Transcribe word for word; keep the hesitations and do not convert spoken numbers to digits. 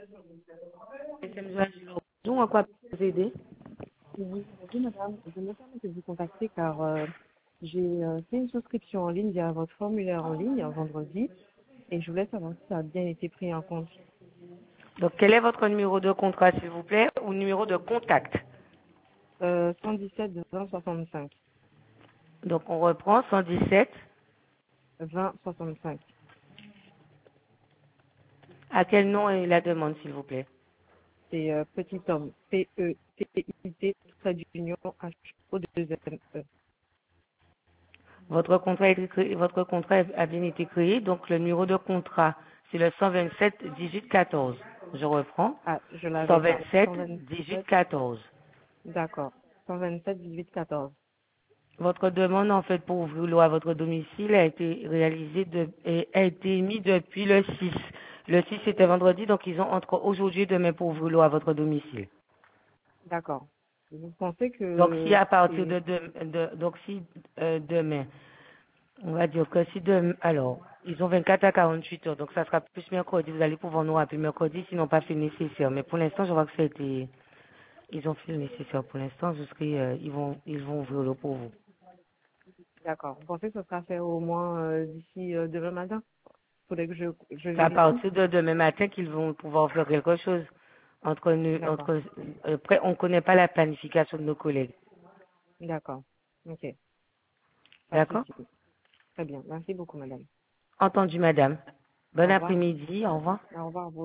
S M Joachim, bonjour, à quoi vous aider? Oui, bonjour madame. Je me permets de vous contacter car euh, j'ai euh, fait une souscription en ligne via votre formulaire en ligne un vendredi et je voulais savoir si ça a bien été pris en compte. Donc, quel est votre numéro de contrat, s'il vous plaît, ou numéro de contact? Euh, cent dix-sept vingt soixante-cinq. Donc, on reprend cent dix-sept. vingt soixante-cinq. À quel nom est la demande, s'il vous plaît? C'est euh, Petit Homme. P E T I T, trait d'union, H O deux M E. Votre contrat, est créé- votre contrat a bien été créé, donc le numéro de contrat, c'est le cent vingt-sept dix-huit quatorze. Je reprends. Ah, je l'avais pas. cent vingt-sept dix-huit cent vingt-sept, quatorze. d'accord. cent vingt-sept dix-huit quatorze. Votre demande, en fait, pour ouvrir l'eau à votre domicile a été réalisée de, et a été émise depuis le six. Le six, c'était vendredi, donc ils ont entre aujourd'hui et demain pour ouvrir l'eau à votre domicile. D'accord. Vous pensez Donc, si que à partir c'est... de, de, de- donc si euh, demain, on va dire que si demain, alors, ils ont vingt-quatre à quarante-huit heures, donc ça sera plus mercredi, vous allez pouvoir nous rappeler mercredi, s'ils n'ont pas fait le nécessaire. Mais pour l'instant, je vois que ça a été, ils ont fait le nécessaire pour l'instant, je serai, euh, ils vont, ils vont ouvrir l'eau pour vous. D'accord. Vous pensez que ce sera fait au moins euh, d'ici euh, demain matin? Faudrait que je, je C'est à vérifie. partir de demain matin qu'ils vont pouvoir faire quelque chose. Entre nous, D'accord. entre, après, on ne connaît pas la planification de nos collègues. D'accord. Ok. Pas de D'accord? souci. Très bien. Merci beaucoup, madame. Entendu, madame. Bon Au revoir. après-midi, au revoir. Au revoir.